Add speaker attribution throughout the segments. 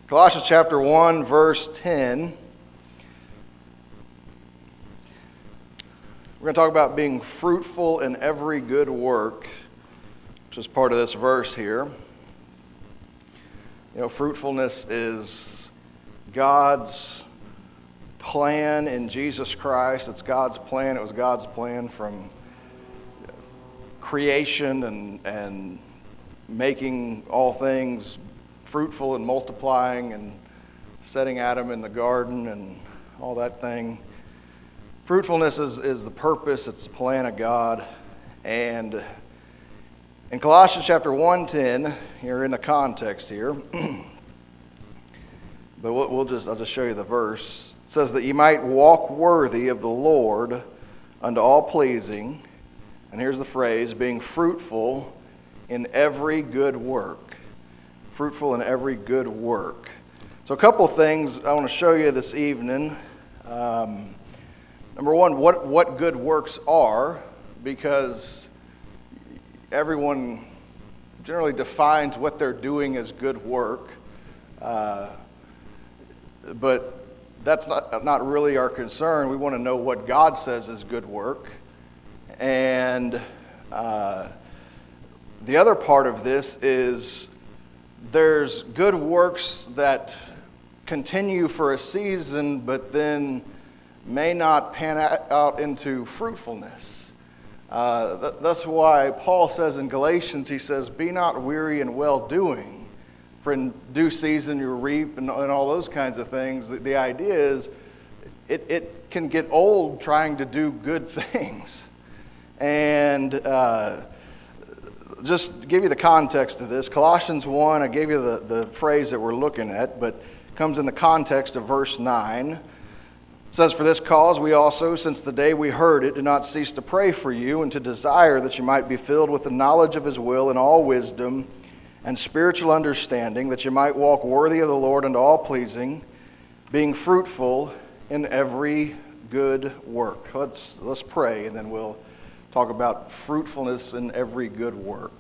Speaker 1: Colossians chapter 1, verse 10. We're going to talk about being fruitful in every good work, which is part of this verse here. You know, fruitfulness is God's plan in Jesus Christ. It's God's plan. It was God's plan from creation and making all things fruitful and multiplying and setting Adam in the garden and all that thing. Fruitfulness is the purpose, it's the plan of God. And in Colossians chapter 1:10, you're in the context here, but I'll just show you the verse. It says that you might walk worthy of the Lord unto all pleasing, and here's the phrase, being fruitful in every good work. Fruitful in every good work. So a couple of things I want to show you this evening. Number one, what good works are, because everyone generally defines what they're doing as good work, but that's not really our concern. We want to know what God says is good work. And the other part of this is there's good works that continue for a season, but then may not pan out into fruitfulness. That's why Paul says in Galatians, he says, be not weary in well-doing, for in due season you reap, and all those kinds of things. The idea is it can get old trying to do good things. And just to give you the context of this, Colossians 1, I gave you the phrase that we're looking at, but it comes in the context of verse 9. It says, for this cause we also, since the day we heard it, did not cease to pray for you and to desire that you might be filled with the knowledge of his will and all wisdom and spiritual understanding, that you might walk worthy of the Lord unto all pleasing, being fruitful in every good work. Let's pray, and then we'll talk about fruitfulness in every good work.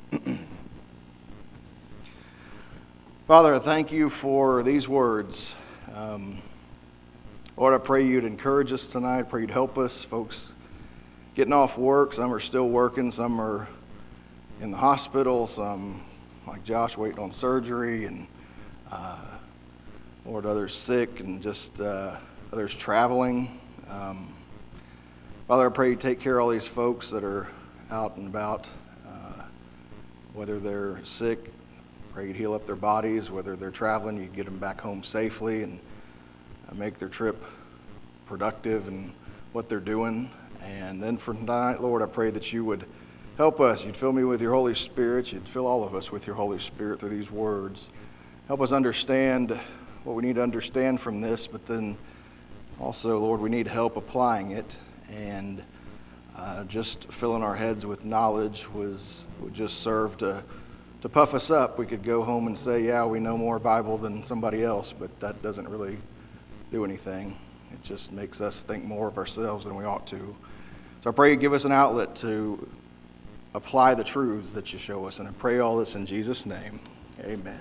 Speaker 1: Father, I thank you for these words. Lord, I pray you'd encourage us tonight. I pray you'd help us. Folks getting off work, some are still working, some are in the hospital, some, like Josh, waiting on surgery, and Lord, others sick, and just others traveling. Father, I pray you take care of all these folks that are out and about, whether they're sick, pray you'd heal up their bodies, whether they're traveling, you'd get them back home safely and make their trip productive in what they're doing. And then for tonight, Lord, I pray that you would help us. You'd fill me with your Holy Spirit. You'd fill all of us with your Holy Spirit through these words. Help us understand what we need to understand from this, but then also, Lord, we need help applying it. And just filling our heads with knowledge would just serve to puff us up. We could go home and say, yeah, we know more Bible than somebody else, but that doesn't really do anything. It just makes us think more of ourselves than we ought to. So I pray you give us an outlet to apply the truths that you show us, and I pray all this in Jesus' name. Amen.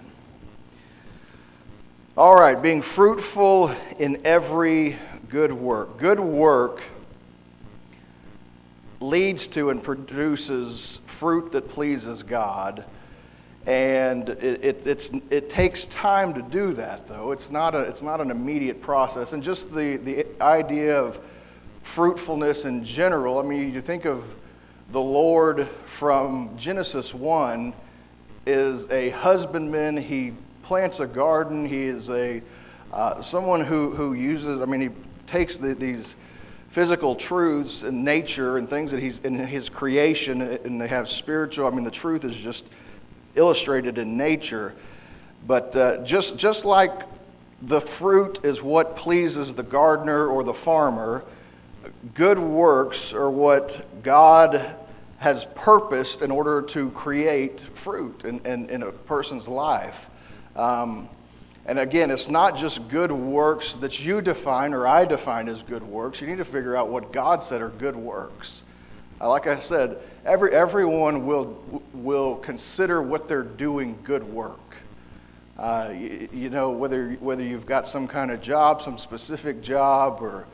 Speaker 1: All right, being fruitful in every good work. Good work leads to and produces fruit that pleases God, and it takes time to do that, though. It's not an immediate process. And just the idea of fruitfulness in general, I mean, you think of the Lord from Genesis 1 is a husbandman. He plants a garden. He is someone who uses, I mean, he takes these physical truths in nature and things that he's in his creation, and they have spiritual, I mean, the truth is just illustrated in nature. But just like the fruit is what pleases the gardener or the farmer, good works are what God has purposed in order to create fruit in a person's life. And again, it's not just good works that you define or I define as good works. You need to figure out what God said are good works. Like I said, everyone will consider what they're doing good work. Whether you've got some kind of job, some specific job, or,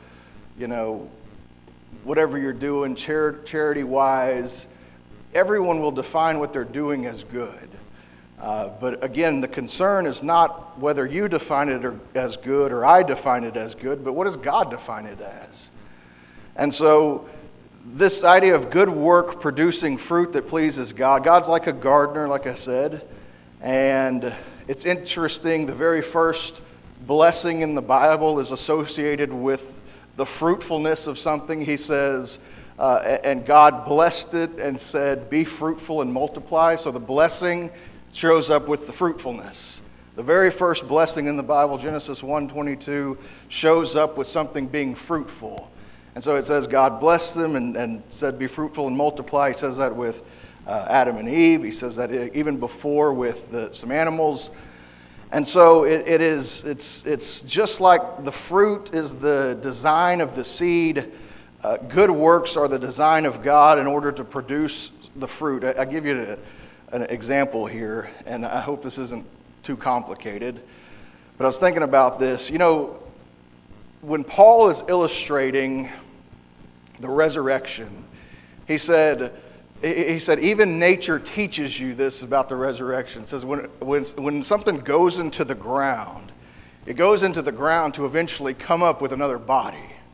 Speaker 1: whatever you're doing charity-wise, everyone will define what they're doing as good. But again, the concern is not whether you define it as good or I define it as good, but what does God define it as? And so this idea of good work producing fruit that pleases God, God's like a gardener, like I said, and it's interesting, the very first blessing in the Bible is associated with the fruitfulness of something. He says, and God blessed it and said, be fruitful and multiply. So the blessing shows up with the fruitfulness. The very first blessing in the Bible, Genesis 1:22, shows up with something being fruitful. And so it says God blessed them and said, be fruitful and multiply. He says that with Adam and Eve. He says that even before with some animals. And so it's just like the fruit is the design of the seed. Good works are the design of God in order to produce the fruit. I give you an example here, and I hope this isn't too complicated. But I was thinking about this. When Paul is illustrating the resurrection, he said, even nature teaches you this about the resurrection. It says when something goes into the ground, it goes into the ground to eventually come up with another body.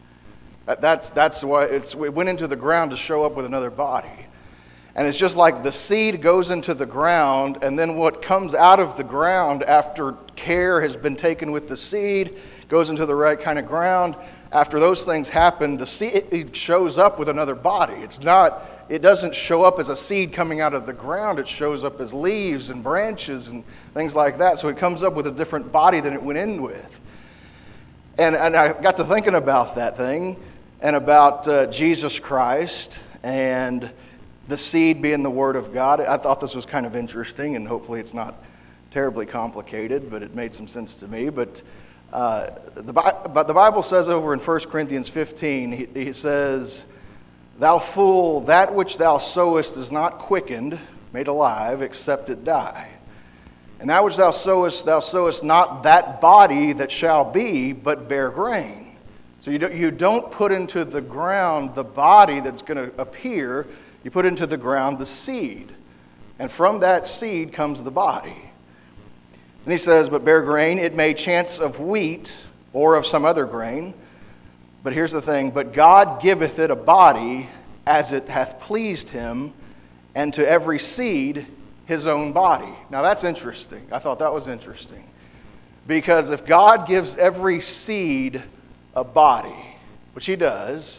Speaker 1: That's why it went into the ground to show up with another body. And it's just like the seed goes into the ground, and then what comes out of the ground after care has been taken with the seed goes into the right kind of ground. After those things happen, the seed shows up with another body. It doesn't show up as a seed coming out of the ground. It shows up as leaves and branches and things like that. So it comes up with a different body than it went in with. And I got to thinking about that thing and about Jesus Christ and the seed being the Word of God. I thought this was kind of interesting, and hopefully it's not terribly complicated, but it made some sense to me. But the Bible says over in 1 Corinthians 15, he says, "Thou fool, that which thou sowest is not quickened, made alive, except it die. And that which thou sowest not that body that shall be, but bear grain." So you don't put into the ground the body that's going to appear. You put into the ground the seed. And from that seed comes the body. And he says, "But bear grain, it may chance of wheat or of some other grain. But here's the thing, but God giveth it a body as it hath pleased him, and to every seed his own body." Now that's interesting. I thought that was interesting. Because if God gives every seed a body, which he does,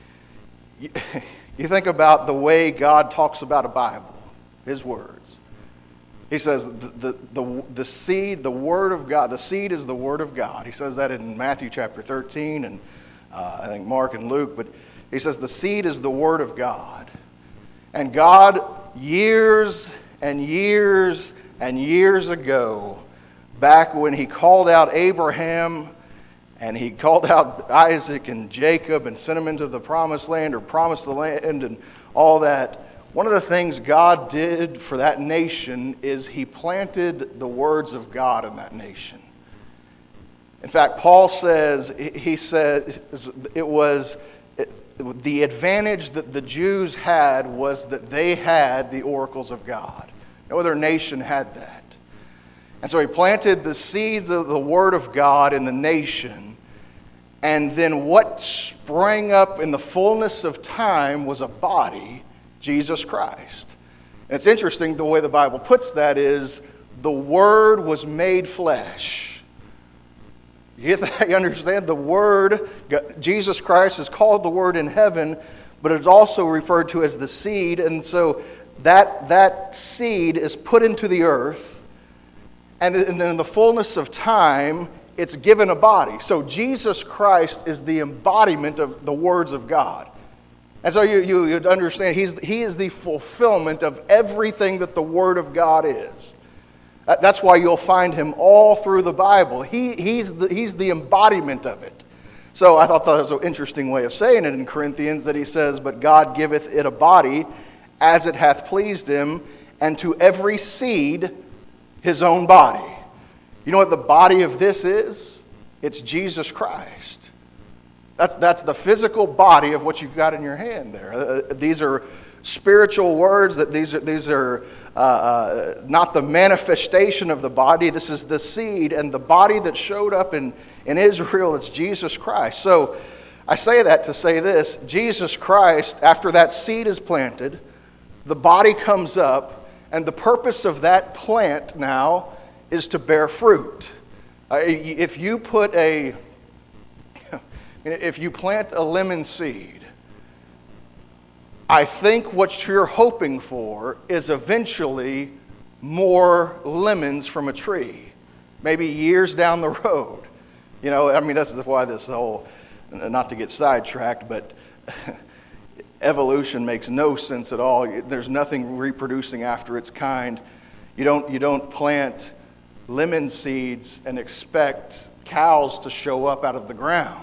Speaker 1: you think about the way God talks about a Bible, his words. He says the seed, the Word of God, the seed is the Word of God. He says that in Matthew chapter 13 and I think Mark and Luke, but he says the seed is the Word of God. And God, years and years and years ago, back when he called out Abraham and he called out Isaac and Jacob and sent them into the promised land or promised the land and all that, one of the things God did for that nation is he planted the words of God in that nation. In fact, Paul says, he said it was the advantage that the Jews had was that they had the oracles of God. No other nation had that. And so he planted the seeds of the Word of God in the nation. And then what sprang up in the fullness of time was a body, Jesus Christ. And it's interesting the way the Bible puts that is, the Word was made flesh. You get that? You understand? The Word, Jesus Christ is called the Word in heaven, but it's also referred to as the seed. And so that seed is put into the earth, and in the fullness of time, it's given a body. So Jesus Christ is the embodiment of the words of God. And so you understand, he is the fulfillment of everything that the Word of God is. That's why you'll find him all through the Bible. He's the embodiment of it. So I thought that was an interesting way of saying it in Corinthians, that he says, "But God giveth it a body as it hath pleased him, and to every seed his own body." You know what the body of this is? It's Jesus Christ. That's the physical body of what you've got in your hand there. These are spiritual words. That these are not the manifestation of the body. This is the seed and the body that showed up in Israel. It's Jesus Christ. So I say that to say this: Jesus Christ, after that seed is planted, the body comes up, and the purpose of that plant now is to bear fruit. If you plant a lemon seed, I think what you're hoping for is eventually more lemons from a tree, maybe years down the road. That's why this whole, not to get sidetracked, but evolution makes no sense at all. There's nothing reproducing after its kind. You don't plant lemon seeds and expect cows to show up out of the ground.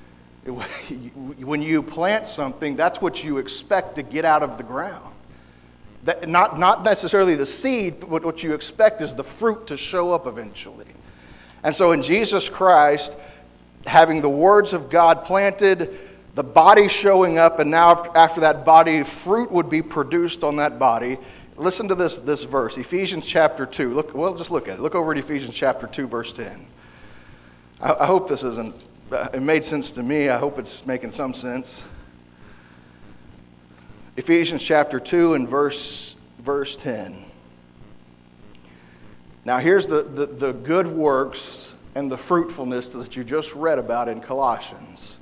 Speaker 1: When you plant something, that's what you expect to get out of the ground. Not necessarily the seed, but what you expect is the fruit to show up eventually. And so in Jesus Christ, having the words of God planted, the body showing up, and now after that body, fruit would be produced on that body. Listen to this verse, Ephesians chapter 2. Just look at it. Look over at Ephesians chapter 2, verse 10. I hope this isn't, it made sense to me. I hope it's making some sense. Ephesians chapter 2 and verse 10. Now here's the good works and the fruitfulness that you just read about in Colossians.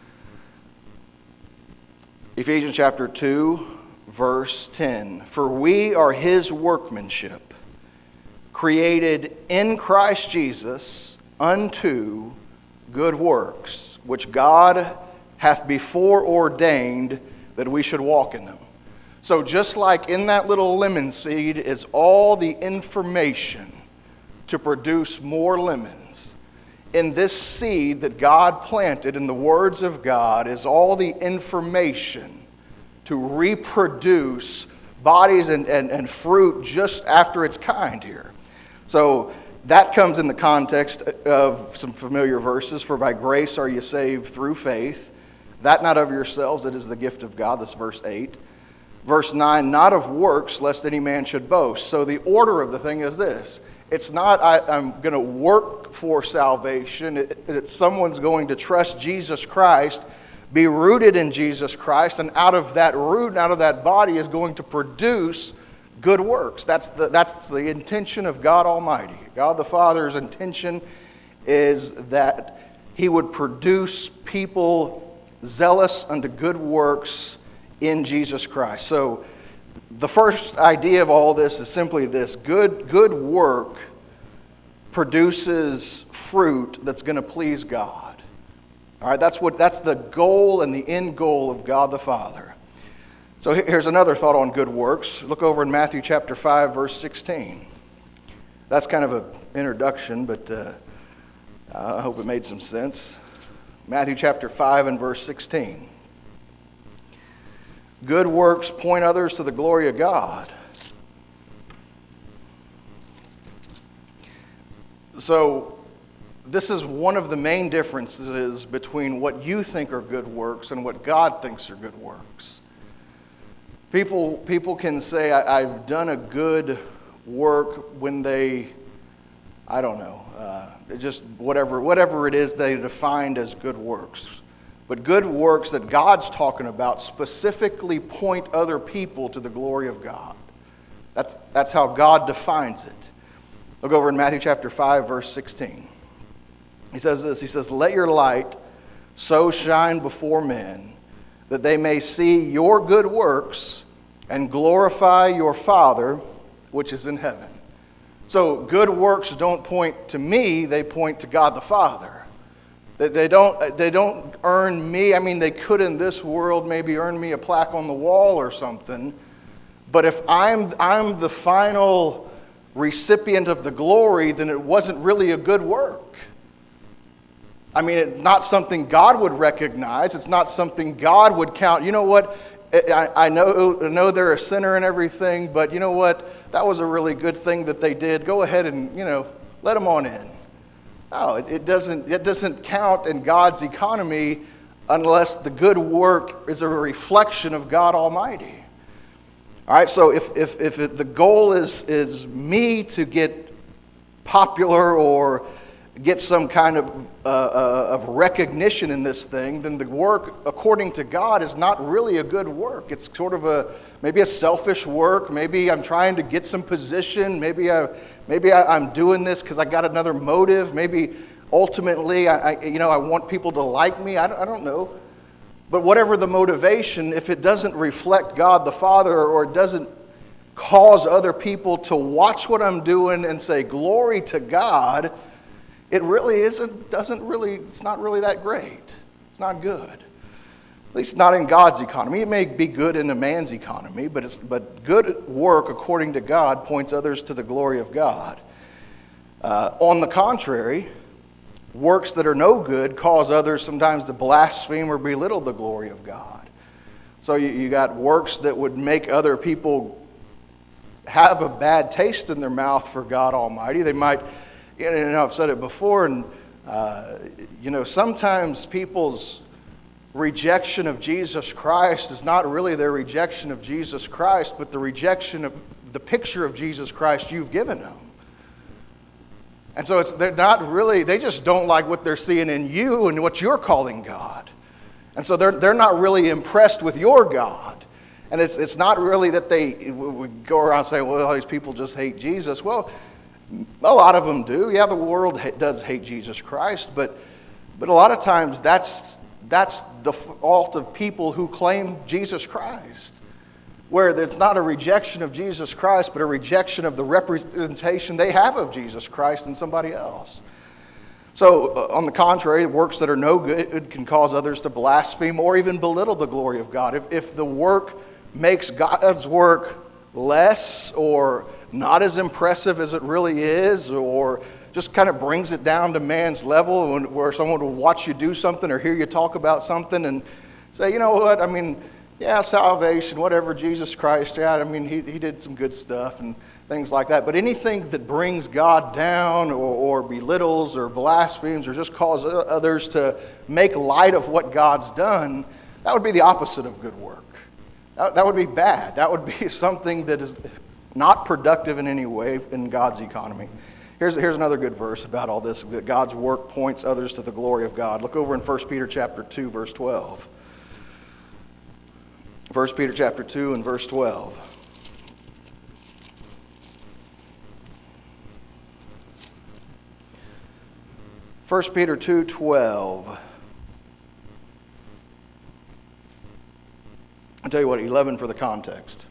Speaker 1: Ephesians chapter 2, verse 10. For we are his workmanship, created in Christ Jesus unto good works, which God hath before ordained that we should walk in them. So just like in that little lemon seed is all the information to produce more lemons, in this seed that God planted in the words of God is all the information to reproduce bodies and fruit just after its kind here. So that comes in the context of some familiar verses. For by grace are you saved through faith, that not of yourselves, it is the gift of God. That's verse 8. Verse 9, not of works, lest any man should boast. So the order of the thing is this. It's not I'm going to work for salvation. It's someone's going to trust Jesus Christ, be rooted in Jesus Christ, and out of that root, out of that body is going to produce good works. That's the intention of God Almighty. God the Father's intention is that he would produce people zealous unto good works in Jesus Christ. So the first idea of all this is simply this: good work produces fruit that's going to please God. All right, that's the goal and the end goal of God the Father. So here's another thought on good works. Look over in Matthew chapter 5, verse 16. That's kind of an introduction, but I hope it made some sense. Matthew chapter 5 and verse 16. Good works point others to the glory of God. So this is one of the main differences between what you think are good works and what God thinks are good works. People can say, I've done a good work when they, I don't know, just whatever it is they defined as good works. But good works that God's talking about specifically point other people to the glory of God. That's how God defines it. Look over in Matthew chapter 5, verse 16. He says this, he says, let your light so shine before men that they may see your good works and glorify your Father which is in heaven. So good works don't point to me, they point to God the Father. They don't earn me. I mean, they could in this world maybe earn me a plaque on the wall or something. But if I'm the final recipient of the glory, then it wasn't really a good work. I mean, it's not something God would recognize. It's not something God would count. You know what? I know they're a sinner and everything, but you know what? That was a really good thing that they did. Go ahead and, let them on in. No, it doesn't count in God's economy unless the good work is a reflection of God Almighty. All right, so if the goal is me to get popular or get some kind of recognition in this thing, then the work according to God is not really a good work. It's sort of maybe a selfish work. Maybe I'm trying to get some position. Maybe I'm doing this because I got another motive. Maybe ultimately I want people to like me. I don't know. But whatever the motivation, if it doesn't reflect God the Father, or it doesn't cause other people to watch what I'm doing and say glory to God, it really it's not really that great. It's not good. At least not in God's economy. It may be good in a man's economy, but good work according to God points others to the glory of God. On the contrary, works that are no good cause others sometimes to blaspheme or belittle the glory of God. So you got works that would make other people have a bad taste in their mouth for God Almighty. They might, I've said it before, and sometimes people's rejection of Jesus Christ is not really their rejection of Jesus Christ, but the rejection of the picture of Jesus Christ you've given them. And so they just don't like what they're seeing in you and what you're calling God. And so they're not really impressed with your God. And it's not really that they would go around saying, well, these people just hate Jesus. Well, a lot of them do. Yeah, the world does hate Jesus Christ, but a lot of times that's the fault of people who claim Jesus Christ, where it's not a rejection of Jesus Christ, but a rejection of the representation they have of Jesus Christ in somebody else. So, on the contrary, works that are no good can cause others to blaspheme or even belittle the glory of God. If the work makes God's work less or not as impressive as it really is, or just kind of brings it down to man's level, where someone will watch you do something or hear you talk about something and say, you know what, yeah, salvation, whatever, Jesus Christ, yeah, he did some good stuff and things like that. But anything that brings God down or belittles or blasphemes or just causes others to make light of what God's done, that would be the opposite of good work. That would be bad. That would be something that is not productive in any way in God's economy. Here's another good verse about all this, that God's work points others to the glory of God. Look over in 1 Peter chapter 2, verse 12. 1 Peter chapter 2 and verse 12. First Peter 2:12. I'll tell you what, 11 for the context.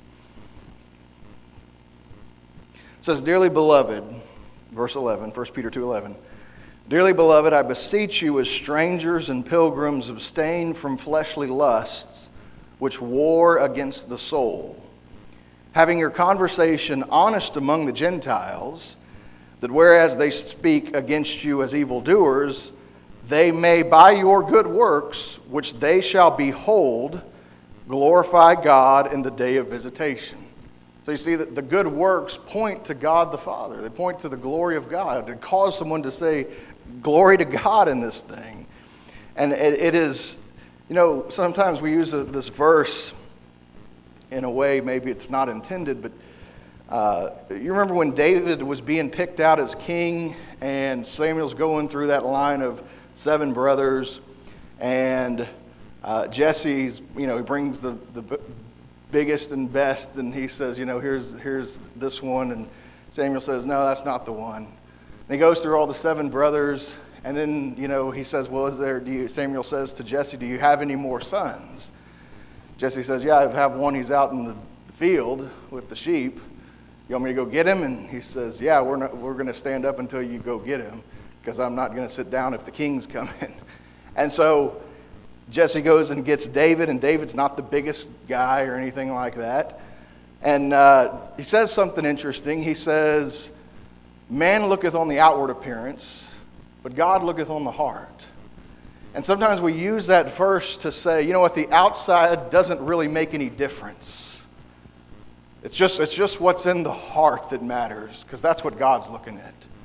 Speaker 1: It says, dearly beloved, verse 11, 1 Peter 2:11. Dearly beloved, I beseech you as strangers and pilgrims, abstain from fleshly lusts, which war against the soul, having your conversation honest among the Gentiles, that whereas they speak against you as evildoers, they may by your good works, which they shall behold, glorify God in the day of visitation. So you see that the good works point to God the Father. They point to the glory of God. It cause someone to say, glory to God in this thing. And it is, sometimes we use this verse in a way maybe it's not intended, but you remember when David was being picked out as king and Samuel's going through that line of 7 brothers, and Jesse's, he brings the biggest and best, and he says, here's this one, and Samuel says, no, that's not the one. And he goes through all the 7 brothers, and then, he says, well, Samuel says to Jesse, do you have any more sons? Jesse says, yeah, I have one. He's out in the field with the sheep. You want me to go get him? And he says, yeah, we're going to stand up until you go get him, because I'm not going to sit down if the king's coming. And so Jesse goes and gets David, and David's not the biggest guy or anything like that. And he says something interesting. He says, man looketh on the outward appearance, but God looketh on the heart. And sometimes we use that verse to say, the outside doesn't really make any difference. It's just what's in the heart that matters, because that's what God's looking at.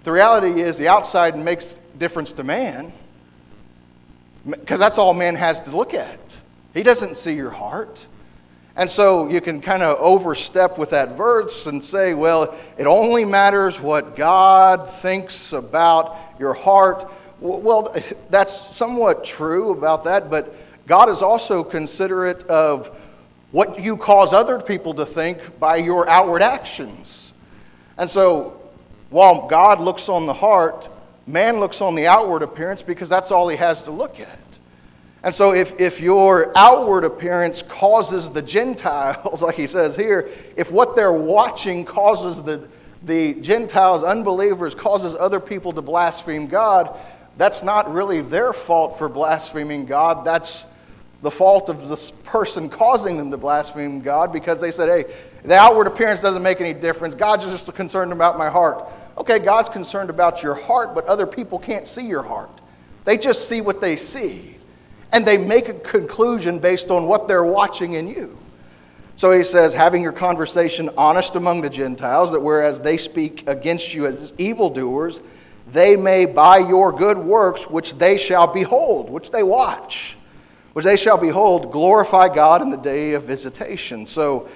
Speaker 1: the reality is the outside makes difference to man, because that's all man has to look at. He doesn't see your heart. And so you can kind of overstep with that verse and say, well, it only matters what God thinks about your heart. Well, that's somewhat true about that, but God is also considerate of what you cause other people to think by your outward actions. And so while God looks on the heart, man looks on the outward appearance because that's all he has to look at. And so if your outward appearance causes the Gentiles, like he says here, if what they're watching causes the Gentiles, unbelievers, causes other people to blaspheme God, that's not really their fault for blaspheming God. That's the fault of this person causing them to blaspheme God, because they said, hey, the outward appearance doesn't make any difference. God's just concerned about my heart. Okay, God's concerned about your heart, but other people can't see your heart. They just see what they see. And they make a conclusion based on what they're watching in you. So he says, having your conversation honest among the Gentiles, that whereas they speak against you as evildoers, they may by your good works, which they shall behold, which they watch, which they shall behold, glorify God in the day of visitation. So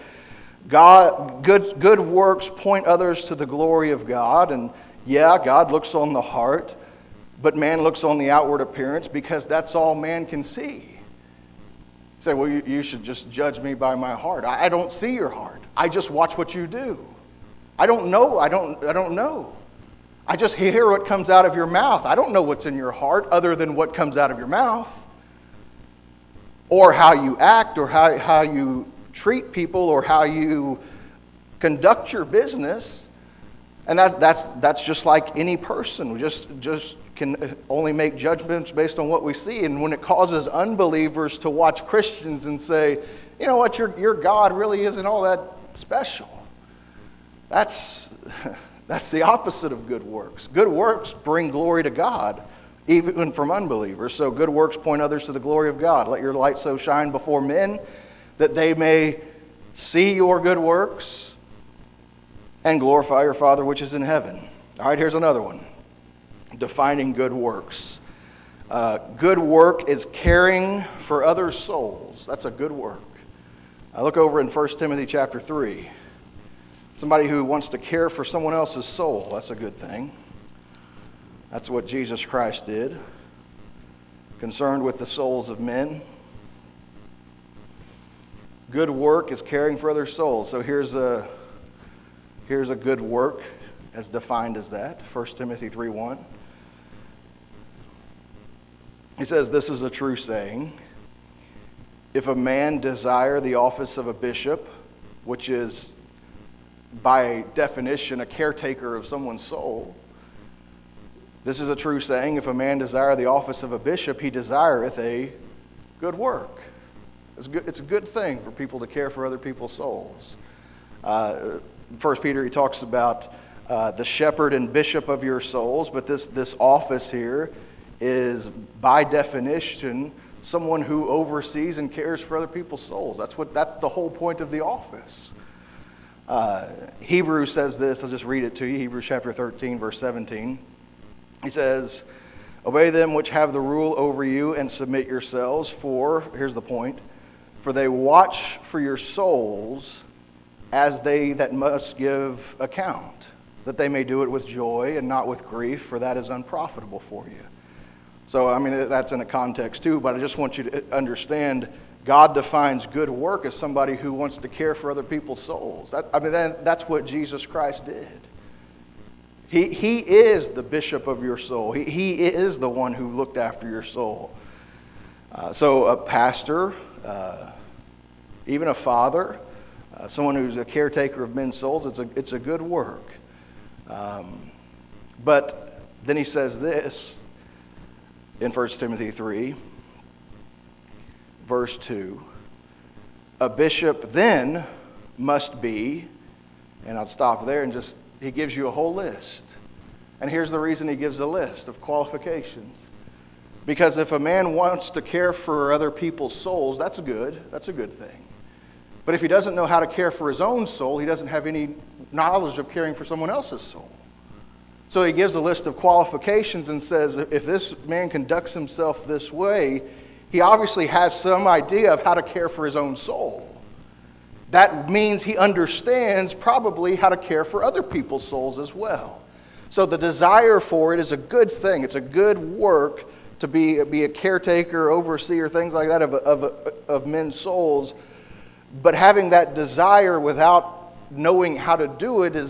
Speaker 1: good works point others to the glory of God. And yeah, God looks on the heart, but man looks on the outward appearance because that's all man can see. You say, well, you should just judge me by my heart. I don't see your heart. I just watch what you do. I don't know. I don't know. I just hear what comes out of your mouth. I don't know what's in your heart other than what comes out of your mouth. Or how you act, or how you treat people, or how you conduct your business. And that's just like any person. We just can only make judgments based on what we see. And when it causes unbelievers to watch Christians and say, you know what, your God really isn't all that special. That's the opposite of good works. Good works bring glory to God, even from unbelievers. So good works point others to the glory of God. Let your light so shine before men that they may see your good works and glorify your Father which is in heaven. All right, here's another one. Defining good works. Good work is caring for other souls. That's a good work. I look over in 1 Timothy chapter 3. Somebody who wants to care for someone else's soul, that's a good thing. That's what Jesus Christ did. Concerned with the souls of men. Good work is caring for other souls. So here's a good work as defined as that. 1 Timothy 3:1. He says, this is a true saying. If a man desire the office of a bishop, which is by definition a caretaker of someone's soul, this is a true saying. If a man desire the office of a bishop, he desireth a good work. It's a good thing for people to care for other people's souls. 1 Peter, he talks about the shepherd and bishop of your souls, but this office here is by definition someone who oversees and cares for other people's souls. That's the whole point of the office. Hebrews says this. I'll just read it to you. Hebrews chapter 13, verse 17. He says, obey them which have the rule over you and submit yourselves, for, here's the point, for they watch for your souls as they that must give account, that they may do it with joy and not with grief, for that is unprofitable for you. So, I mean, that's in a context too, but I just want you to understand God defines good work as somebody who wants to care for other people's souls. That's what Jesus Christ did. He is the bishop of your soul. He is the one who looked after your soul. So a pastor, even a father, someone who's a caretaker of men's souls, it's a good work. But then he says this in 1 Timothy 3, verse 2. A bishop then must be, and I'll stop there and just, he gives you a whole list. And here's the reason he gives a list of qualifications. Because if a man wants to care for other people's souls, that's good. That's a good thing. But if he doesn't know how to care for his own soul, he doesn't have any knowledge of caring for someone else's soul. So he gives a list of qualifications and says, if this man conducts himself this way, he obviously has some idea of how to care for his own soul. That means he understands probably how to care for other people's souls as well. So the desire for it is a good thing. It's a good work to be a caretaker, overseer, things like that of men's souls. But having that desire without knowing how to do it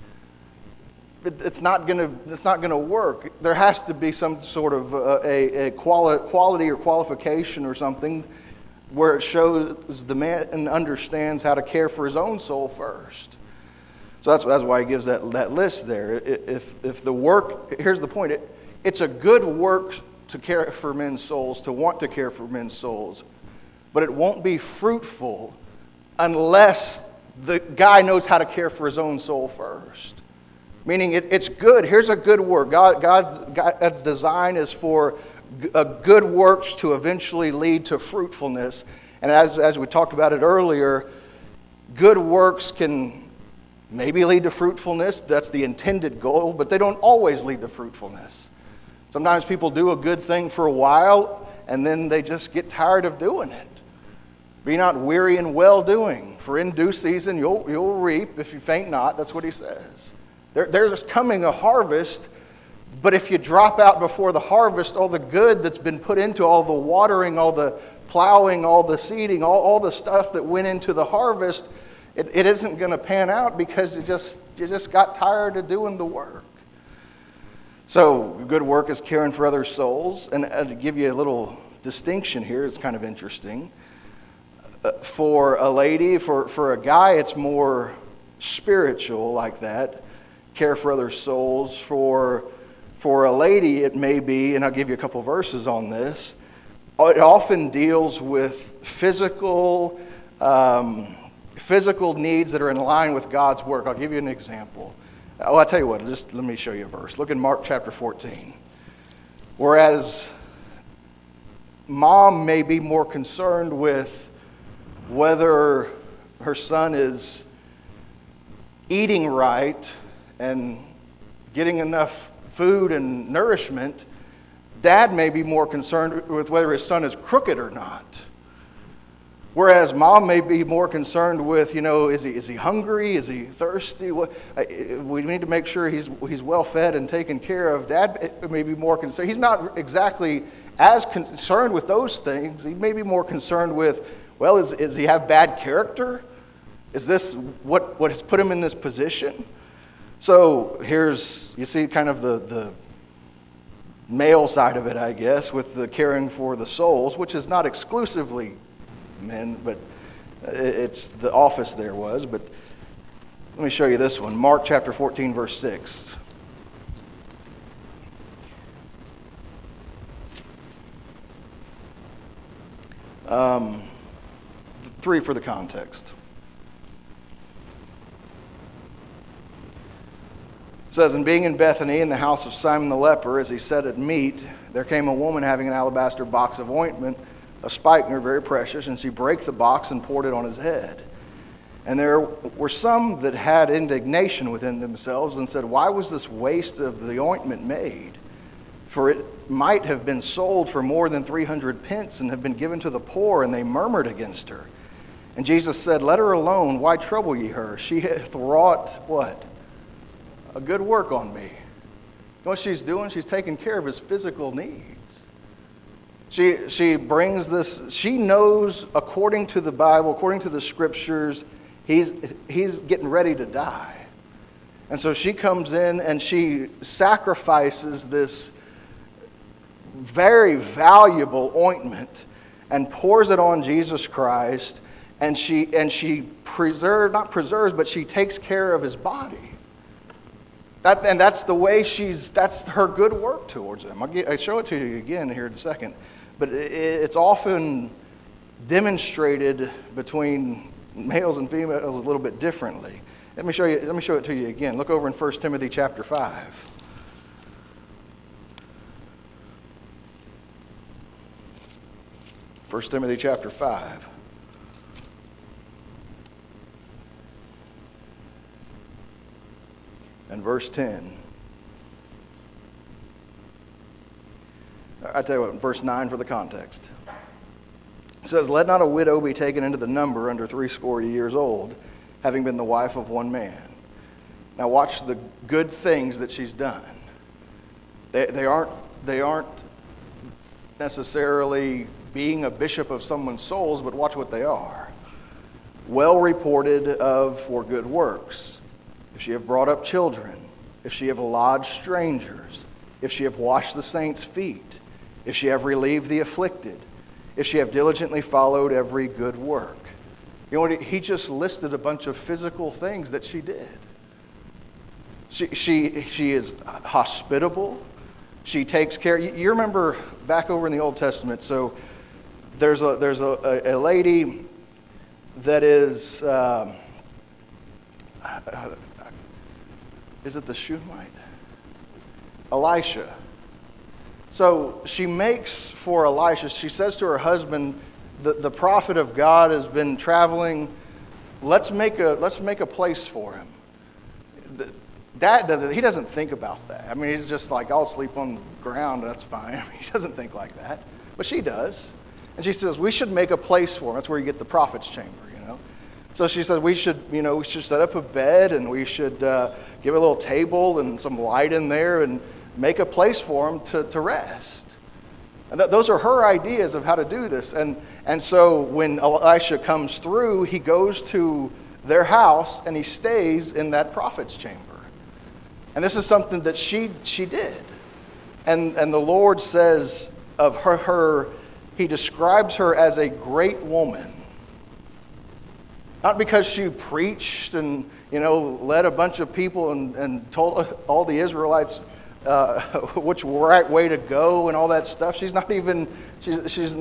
Speaker 1: it's not going to work. There has to be some sort of a quality or qualification or something where it shows the man understands how to care for his own soul first. So that's why he gives that list there. If the work, here's the point, it's a good work to care for men's souls, to want to care for men's souls, but it won't be fruitful unless the guy knows how to care for his own soul first. Meaning it's good. Here's a good work. God's design is for good works to eventually lead to fruitfulness. And as we talked about it earlier, good works can maybe lead to fruitfulness. That's the intended goal, but they don't always lead to fruitfulness. Sometimes people do a good thing for a while, and then they just get tired of doing it. Be not weary in well-doing, for in due season you'll reap if you faint not. That's what he says. There's coming a harvest, but if you drop out before the harvest, all the good that's been put into, all the watering, all the plowing, all the seeding, all the stuff that went into the harvest, it isn't going to pan out because you just got tired of doing the work. So good work is caring for other souls. And to give you a little distinction here, it's kind of interesting. For a lady, for a guy, it's more spiritual like that. Care for other souls. For a lady, it may be, and I'll give you a couple verses on this, it often deals with physical needs that are in line with God's work. I'll give you an example. I'll tell you what, just let me show you a verse. Look in Mark chapter 14. Whereas mom may be more concerned with whether her son is eating right and getting enough food and nourishment, dad may be more concerned with whether his son is crooked or not. Whereas mom may be more concerned with, is he hungry? Is he thirsty? We need to make sure he's well fed and taken care of. Dad may be more concerned. He's not exactly as concerned with those things. He may be more concerned with, does he have bad character? Is this what has put him in this position? So you see kind of the male side of it, I guess, with the caring for the souls, which is not exclusively men, but it's the office there was. But let me show you this one. Mark chapter 14, verse 6. Three for the context. It says, and being in Bethany in the house of Simon the leper, as he sat at meat, there came a woman having an alabaster box of ointment, a spikenard, very precious, and she brake the box and poured it on his head. And there were some that had indignation within themselves and said, why was this waste of the ointment made? For it might have been sold for more than 300 pence and have been given to the poor, and they murmured against her. And Jesus said, let her alone, why trouble ye her? She hath wrought, what? A good work on me. You know what she's doing? She's taking care of his physical needs. She brings this, she knows according to the Bible, according to the scriptures, he's getting ready to die. And so she comes in and she sacrifices this very valuable ointment and pours it on Jesus Christ, and she not preserves, but she takes care of his body. That's the way that's her good work towards him. I'll show it to you again here in a second. But it's often demonstrated between males and females a little bit differently. Let me show it to you again. Look over in 1 Timothy chapter 5. First Timothy chapter 5. And verse 10. I tell you what, verse 9 for the context. It says, "Let not a widow be taken into the number under 80 years old, having been the wife of one man." Now watch the good things that she's done. They aren't necessarily being a bishop of someone's souls, but watch what they are. Well reported of for good works. If she have brought up children, if she have lodged strangers, if she have washed the saints' feet, if she have relieved the afflicted, if she have diligently followed every good work. You know what? He just listed a bunch of physical things that she did. She is hospitable. She takes care. You remember back over in the Old Testament. So there's a lady that is it the Shunammite? Elisha. So she makes for Elisha. She says to her husband, the prophet of God has been traveling. Let's make a place for him. He doesn't think about that. I mean, he's just like, I'll sleep on the ground, that's fine. I mean, he doesn't think like that. But she does. And she says, we should make a place for him. That's where you get the prophet's chamber, you know. So she said, we should set up a bed, and we should give a little table and some light in there and make a place for him to rest. And those are her ideas of how to do this. And so when Elisha comes through, he goes to their house and he stays in that prophet's chamber. And this is something that she did. And the Lord says of her, he describes her as a great woman. Not because she preached and, led a bunch of people and told all the Israelites which right way to go and all that stuff. She's not even Jewish.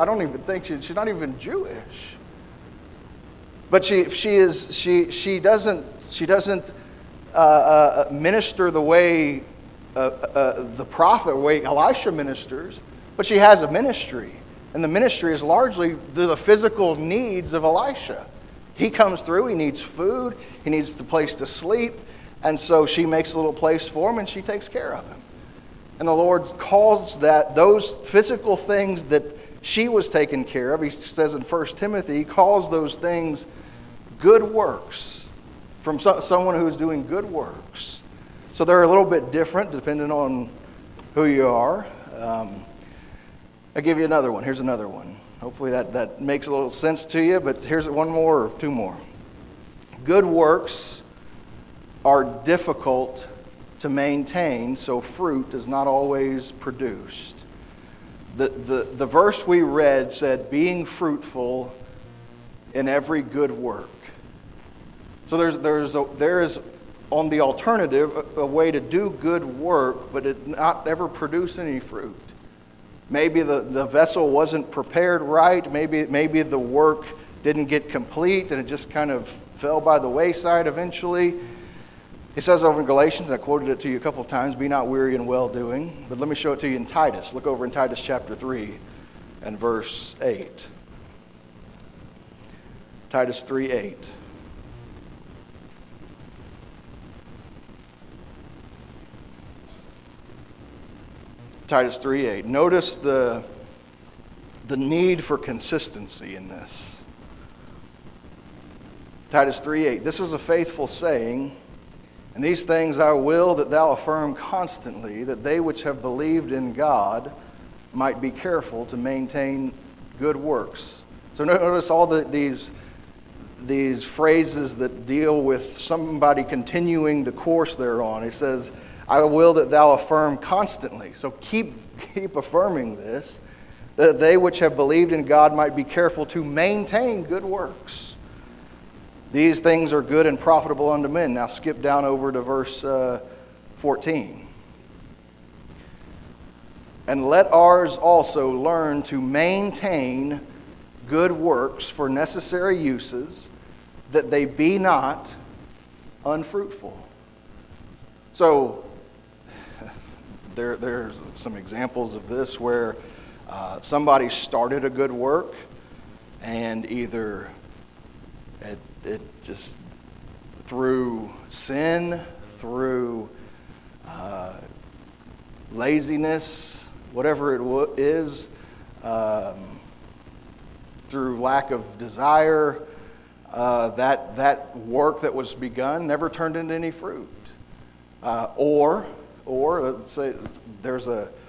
Speaker 1: But she doesn't minister the way the prophet, the way Elisha ministers, but she has a ministry. And the ministry is largely the physical needs of Elisha. He comes through, he needs food, he needs the place to sleep, and so she makes a little place for him and she takes care of him. And the Lord calls those physical things that she was taking care of, he says in 1 Timothy, he calls those things good works, from someone who's doing good works. So they're a little bit different depending on who you are. I'll give you another one. Here's another one. Hopefully that makes a little sense to you, but here's one more or two more. Good works are difficult to maintain, so fruit is not always produced. The verse we read said, being fruitful in every good work. So there is on the alternative a way to do good work, but it not ever produce any fruit. Maybe the vessel wasn't prepared right. Maybe the work didn't get complete and it just kind of fell by the wayside eventually. It says over in Galatians, and I quoted it to you a couple of times, be not weary in well-doing. But let me show it to you in Titus. Look over in Titus chapter 3 and verse 8. Titus 3:8. Titus 3:8. Notice the need for consistency in this. Titus 3:8. This is a faithful saying, and these things I will that thou affirm constantly, that they which have believed in God might be careful to maintain good works. So notice all these phrases that deal with somebody continuing the course they're on. It says, I will that thou affirm constantly. So keep affirming this, that they which have believed in God might be careful to maintain good works. These things are good and profitable unto men. Now skip down over to verse 14. And let ours also learn to maintain good works for necessary uses, that they be not unfruitful. So there's some examples of this where somebody started a good work and either it just through sin, through laziness, whatever it is, through lack of desire, that work that was begun never turned into any fruit. Or let's say there's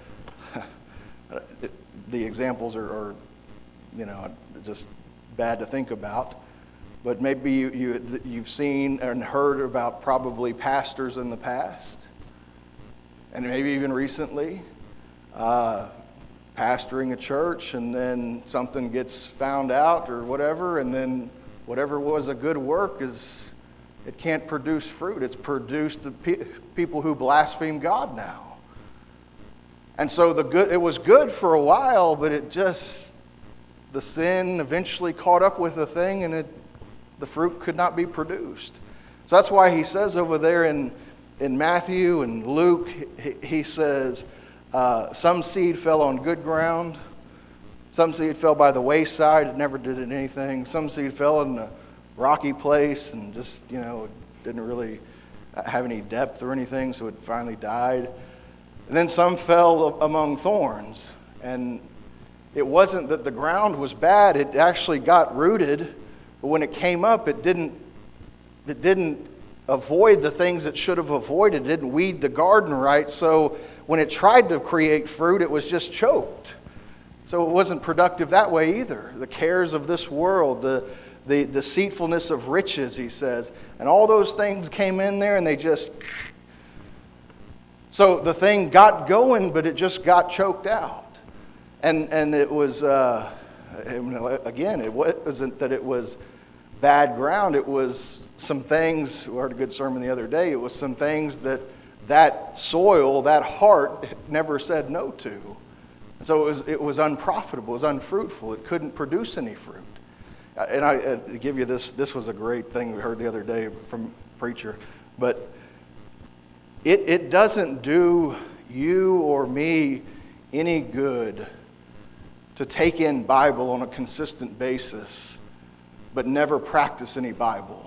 Speaker 1: the examples are just bad to think about, but maybe you've seen and heard about probably pastors in the past, and maybe even recently, pastoring a church, and then something gets found out or whatever, and then whatever was a good work it can't produce fruit. It's produced people who blaspheme God now. And so it was good for a while, but the sin eventually caught up with the thing, and the fruit could not be produced. So that's why he says over there in Matthew and Luke, he says, some seed fell on good ground, some seed fell by the wayside, it never did anything. Some seed fell in a rocky place and just, didn't really have any depth or anything, so it finally died. And then some fell among thorns. And it wasn't that the ground was bad, it actually got rooted, but when it came up, it didn't avoid the things it should have avoided. It didn't weed the garden right, so when it tried to create fruit, it was just choked. So it wasn't productive that way either. The cares of this world, the deceitfulness of riches, he says, and all those things came in there and they just... So the thing got going, but it just got choked out. And it was, again, it wasn't that it was bad ground. It was some things, we heard a good sermon the other day, it was some things that soil, that heart, never said no to. And so it was unprofitable, it was unfruitful. It couldn't produce any fruit. And I give you this was a great thing we heard the other day from a preacher. But it doesn't do you or me any good to take in Bible on a consistent basis but never practice any Bible.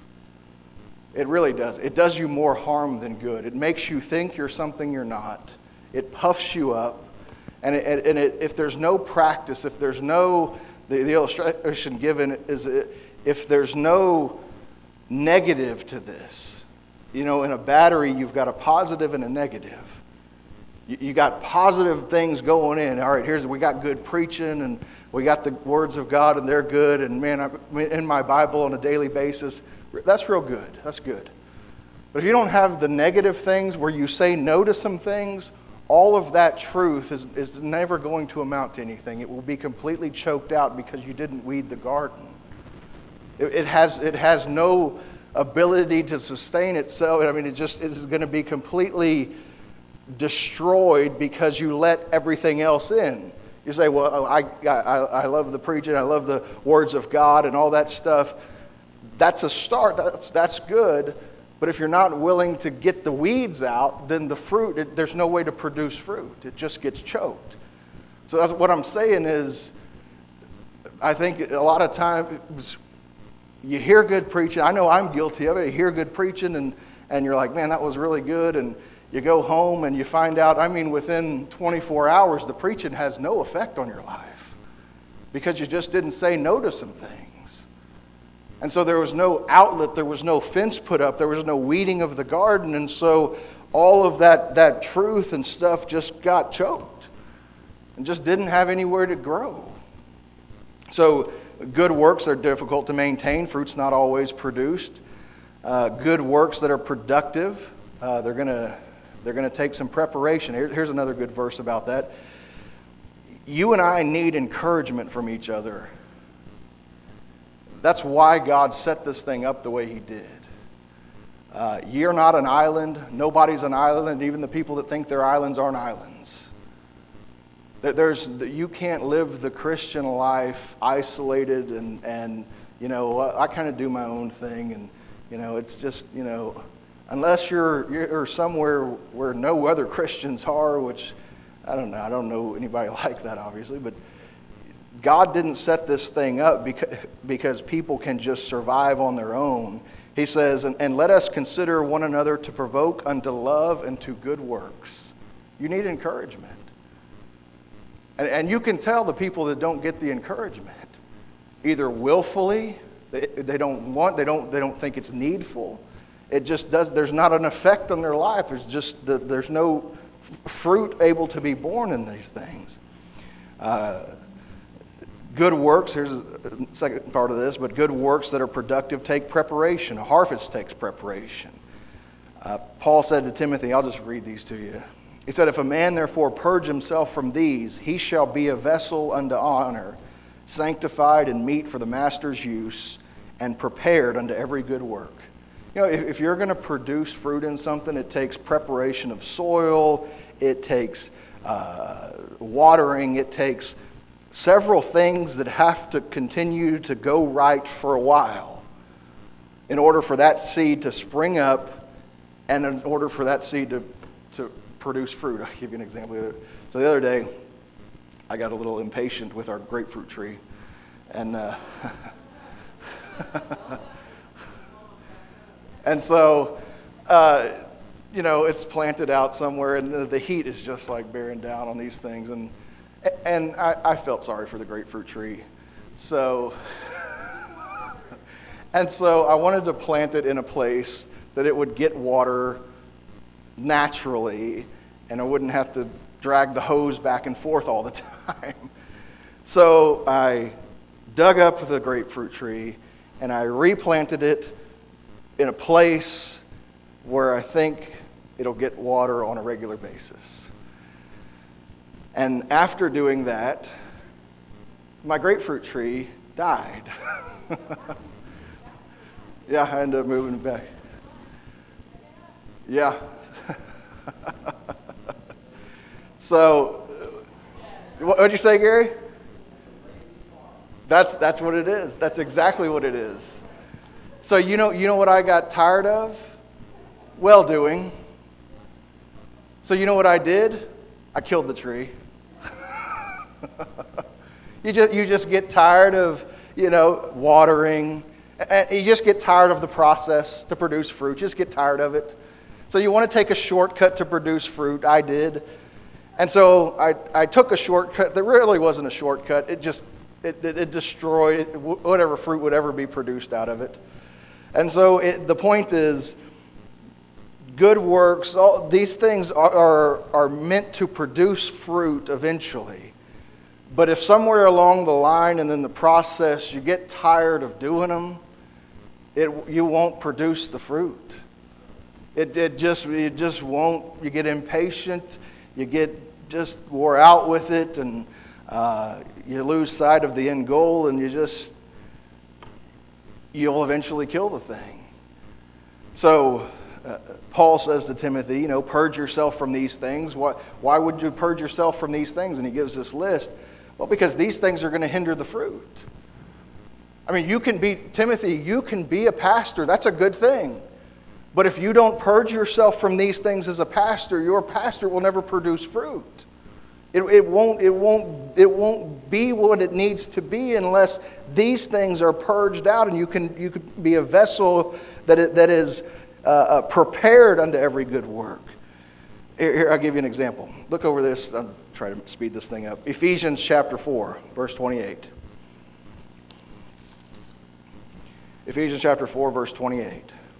Speaker 1: It really does. It does you more harm than good. It makes you think you're something you're not. It puffs you up. And if there's no practice, if there's no, the illustration given is if there's no negative to this, in a battery you've got a positive and a negative. You got positive things going in. All right, we got good preaching and we got the words of God and they're good. And man, I'm in my Bible on a daily basis. That's real good. That's good. But if you don't have the negative things where you say no to some things, all of that truth is never going to amount to anything. It will be completely choked out because you didn't weed the garden. It has no ability to sustain itself. I mean, it is going to be completely destroyed because you let everything else in. You say, well, I love the preaching, I love the words of God and all that stuff. That's a start. That's good. But if you're not willing to get the weeds out, then the fruit, there's no way to produce fruit. It just gets choked. So that's what I'm saying is, I think a lot of times you hear good preaching. I know I'm guilty of it. You hear good preaching and you're like, man, that was really good. And you go home and you find out, within 24 hours, the preaching has no effect on your life because you just didn't say no to some things. And so there was no outlet, there was no fence put up, there was no weeding of the garden, and so all of that truth and stuff just got choked and just didn't have anywhere to grow. So good works are difficult to maintain, fruit's not always produced. Good works that are productive, they're going to take some preparation. Here's another good verse about that. You and I need encouragement from each other. That's why God set this thing up the way he did. You're not an island. Nobody's an island. Even the people that think they're islands aren't islands. You can't live the Christian life isolated and I kind of do my own thing. And, it's just, unless you're somewhere where no other Christians are, which I don't know anybody like that, obviously, but God didn't set this thing up because people can just survive on their own. He says, and let us consider one another to provoke unto love and to good works. You need encouragement. And you can tell the people that don't get the encouragement, either willfully, they don't think it's needful. It just does. There's not an effect on their life. There's no fruit able to be born in these things. Good works. Here's the second part of this. But good works that are productive take preparation. A harvest takes preparation. Paul said to Timothy, I'll just read these to you. He said, if a man therefore purge himself from these, he shall be a vessel unto honor, sanctified and meet for the master's use, and prepared unto every good work. You know, if you're going to produce fruit in something, it takes preparation of soil, it takes watering, it takes several things that have to continue to go right for a while in order for that seed to spring up and in order for that seed to produce fruit. I'll give you an example. So the other day, I got a little impatient with our grapefruit tree. And and so, it's planted out somewhere, and the heat is just like bearing down on these things. And I felt sorry for the grapefruit tree. So, I wanted to plant it in a place that it would get water naturally, and I wouldn't have to drag the hose back and forth all the time. So I dug up the grapefruit tree, and I replanted it in a place where I think it'll get water on a regular basis. And after doing that, my grapefruit tree died. Yeah, I ended up moving it back. Yeah. So, what'd you say, Gary? That's what it is. That's exactly what it is. So you know what I got tired of? Well-doing. So you know what I did? I killed the tree. You just get tired of, watering. You just get tired of the process to produce fruit. Just get tired of it. So you want to take a shortcut to produce fruit. I did. And so I took a shortcut that really wasn't a shortcut. It destroyed whatever fruit would ever be produced out of it. And so the point is, good works, all these things are meant to produce fruit eventually. But if somewhere along the line and in the process you get tired of doing them, you won't produce the fruit. It just won't. You get impatient. You get just wore out with it, and you lose sight of the end goal, and you'll eventually kill the thing. So Paul says to Timothy, purge yourself from these things. Why would you purge yourself from these things? And he gives this list. Well, because these things are going to hinder the fruit. I mean, Timothy, you can be a pastor. That's a good thing. But if you don't purge yourself from these things as a pastor, your pastor will never produce fruit. It won't be what it needs to be unless these things are purged out, and you can be a vessel that is prepared unto every good work. Here, I'll give you an example. Look over this. I'll try to speed this thing up. Ephesians chapter 4, verse 28. Ephesians chapter 4, verse 28.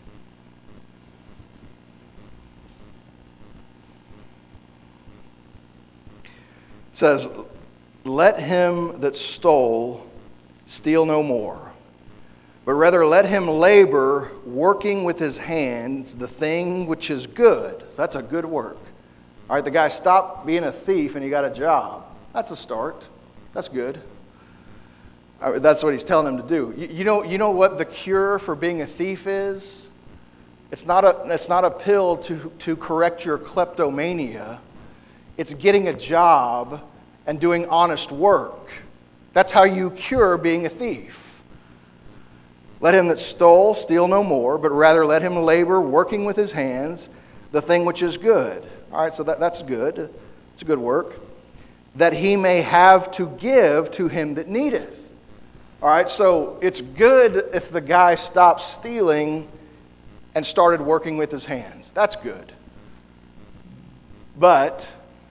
Speaker 1: Says, let him that stole steal no more, but rather let him labor, working with his hands the thing which is good. So that's a good work. All right, the guy stopped being a thief and he got a job. That's a start. That's good. That's what he's telling him to do. You know what the cure for being a thief is? It's not a pill to correct your kleptomania. It's getting a job and doing honest work. That's how you cure being a thief. Let him that stole steal no more, but rather let him labor, working with his hands, the thing which is good. All right, so that's good. It's a good work. That he may have to give to him that needeth. All right, so it's good if the guy stopped stealing and started working with his hands. That's good. But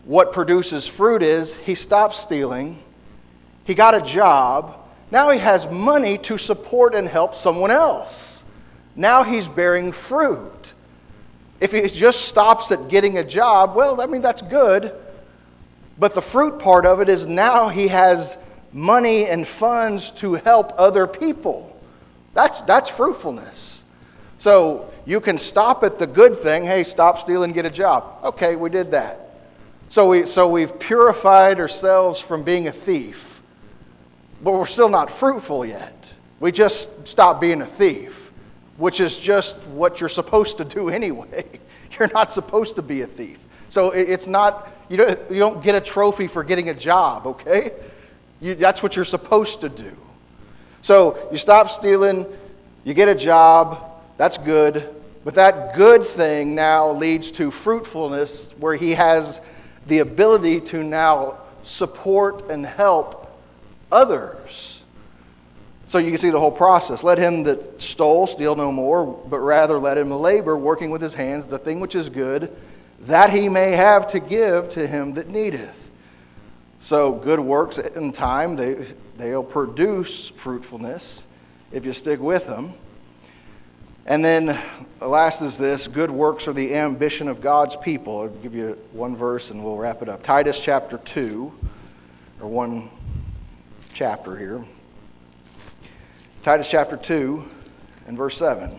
Speaker 1: what produces fruit is he stopped stealing, he got a job, now he has money to support and help someone else. Now he's bearing fruit. If he just stops at getting a job, well, I mean, that's good. But the fruit part of it is now he has money and funds to help other people. That's fruitfulness. So you can stop at the good thing. Hey, stop stealing, get a job. Okay, we did that. So we've purified ourselves from being a thief. But we're still not fruitful yet. We just stopped being a thief, which is just what you're supposed to do anyway. You're not supposed to be a thief. So it's not, you don't get a trophy for getting a job, okay? That's what you're supposed to do. So you stop stealing, you get a job, that's good. But that good thing now leads to fruitfulness where he has the ability to now support and help others. So you can see the whole process. Let him that stole steal no more, but rather let him labor, working with his hands, the thing which is good, that he may have to give to him that needeth. So good works in time, they'll produce fruitfulness if you stick with them. And then last is this, good works are the ambition of God's people. I'll give you one verse and we'll wrap it up. Titus chapter 2, or one chapter here. Titus chapter 2 and verse 7.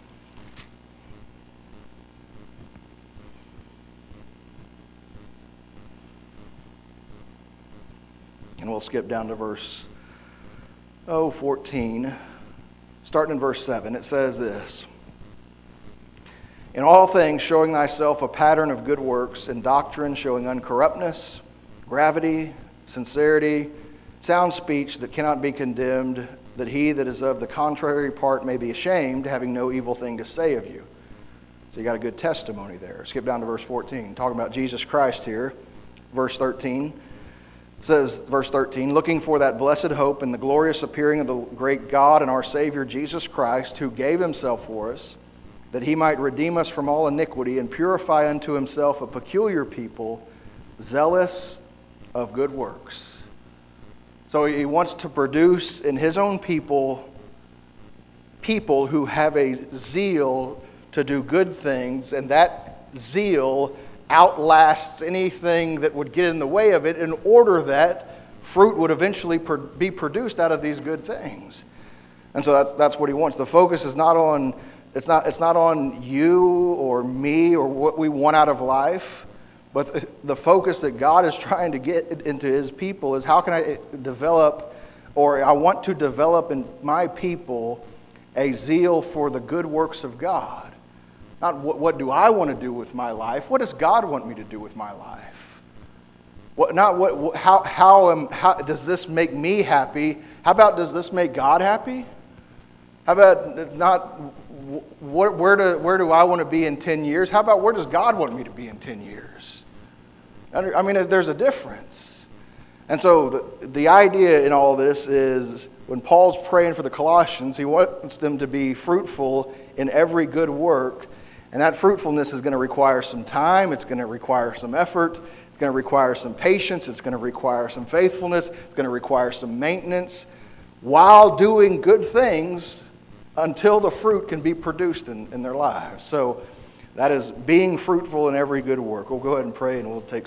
Speaker 1: And we'll skip down to verse 14. Starting in verse 7, it says this. In all things showing thyself a pattern of good works, in doctrine showing uncorruptness, gravity, sincerity, sound speech that cannot be condemned, that he that is of the contrary part may be ashamed, having no evil thing to say of you. So you got a good testimony there. Skip down to verse 14, talking about Jesus Christ here. Verse 13 says, verse 13, looking for that blessed hope and the glorious appearing of the great God and our Savior Jesus Christ, who gave himself for us, that he might redeem us from all iniquity and purify unto himself a peculiar people, zealous of good works. So he wants to produce in his own people who have a zeal to do good things, and that zeal outlasts anything that would get in the way of it, in order that fruit would eventually be produced out of these good things. And so that's what he wants. The focus is not on it's not on you or me or what we want out of life. But the focus that God is trying to get into his people is how can I develop, or I want to develop in my people a zeal for the good works of God. Not what do I want to do with my life? What does God want me to do with my life? How does this make me happy? How about does this make God happy? How about it's not where do I want to be in 10 years? How about where does God want me to be in 10 years? I mean, there's a difference. And so the idea in all this is when Paul's praying for the Colossians, he wants them to be fruitful in every good work. And that fruitfulness is going to require some time. It's going to require some effort. It's going to require some patience. It's going to require some faithfulness. It's going to require some maintenance while doing good things until the fruit can be produced in their lives. So that is being fruitful in every good work. We'll go ahead and pray and we'll take